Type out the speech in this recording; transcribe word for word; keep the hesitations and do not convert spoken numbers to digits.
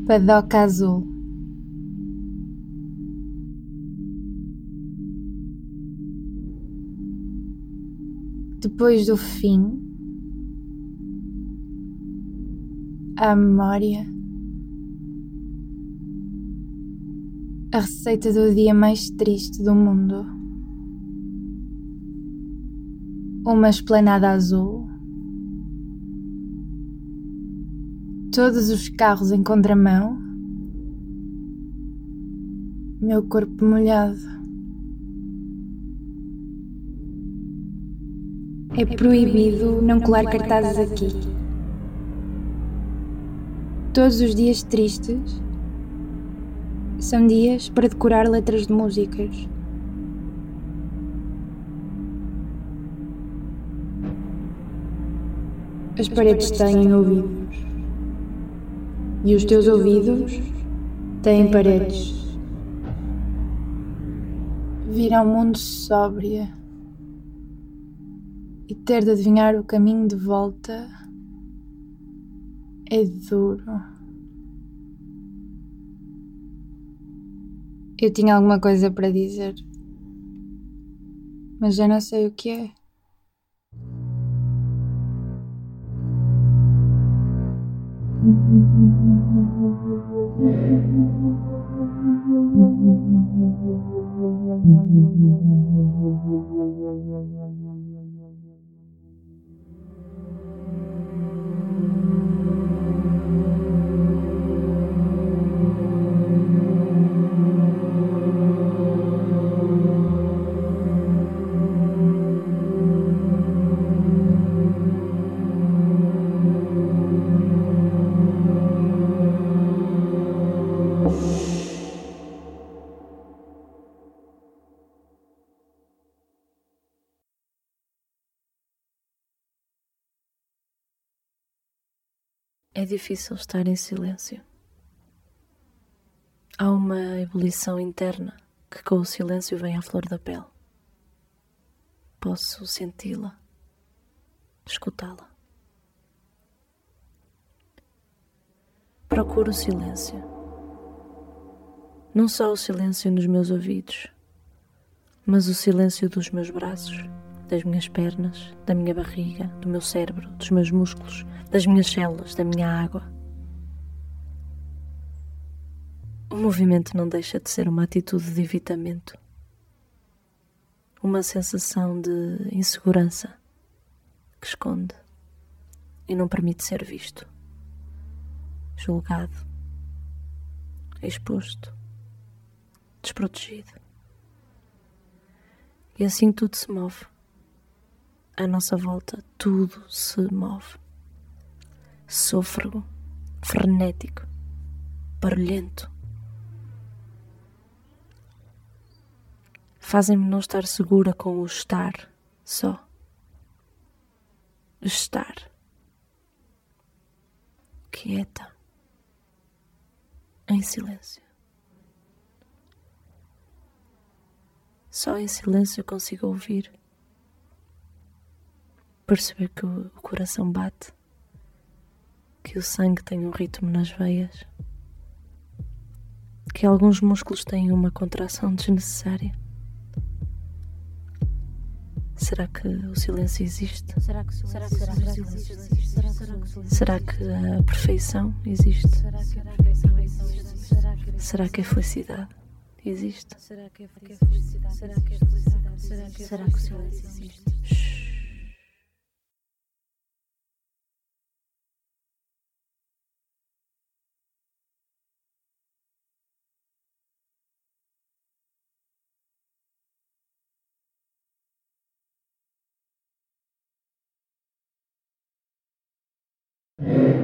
Padoca azul. Depois do fim, a memória, a receita do dia mais triste do mundo. Uma esplanada azul, todos os carros em contramão, meu corpo molhado. É proibido não colar cartazes aqui. Todos os dias tristes são dias para decorar letras de músicas. As paredes têm ouvidos e os teus ouvidos têm paredes. Vir ao mundo sóbria e ter de adivinhar o caminho de volta é duro. Eu tinha alguma coisa para dizer, mas já não sei o que é. É difícil estar em silêncio. Há uma ebulição interna que com o silêncio vem à flor da pele. Posso senti-la, escutá-la. Procuro o silêncio. Não só o silêncio nos meus ouvidos, mas o silêncio dos meus braços, das minhas pernas, da minha barriga, do meu cérebro, dos meus músculos, das minhas células, da minha água. O movimento não deixa de ser uma atitude de evitamento, uma sensação de insegurança que esconde e não permite ser visto, julgado, exposto, desprotegido. E assim tudo se move. À nossa volta tudo se move. Sôfrego, frenético, barulhento. Fazem-me não estar segura com o estar só. Estar. Quieta. Em silêncio. Só em silêncio consigo ouvir. Perceber que o coração bate. Que o sangue tem um ritmo nas veias. Que alguns músculos têm uma contração desnecessária. Será que o silêncio existe? Será que, será que, será que, será que, será que a perfeição existe? Será que a felicidade existe? Será que a felicidade? Será que a felicidade? Será que o silêncio existe? É